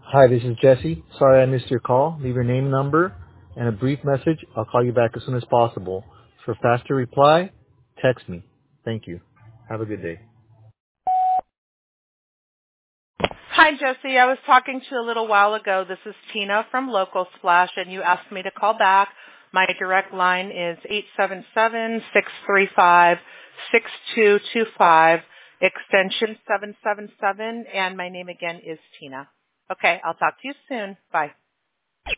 Hi, this is Jesse. Sorry I missed your call. Leave your name, number, and a brief message. I'll call you back as soon as possible. For faster reply, text me. Thank you. Have a good day. Hi, Jesse. I was talking to you a little while ago. This is Tina from Local Splash, and you asked me to call back. My direct line is 877-635-6225, extension 777, and my name again is Tina. Okay, I'll talk to you soon. Bye.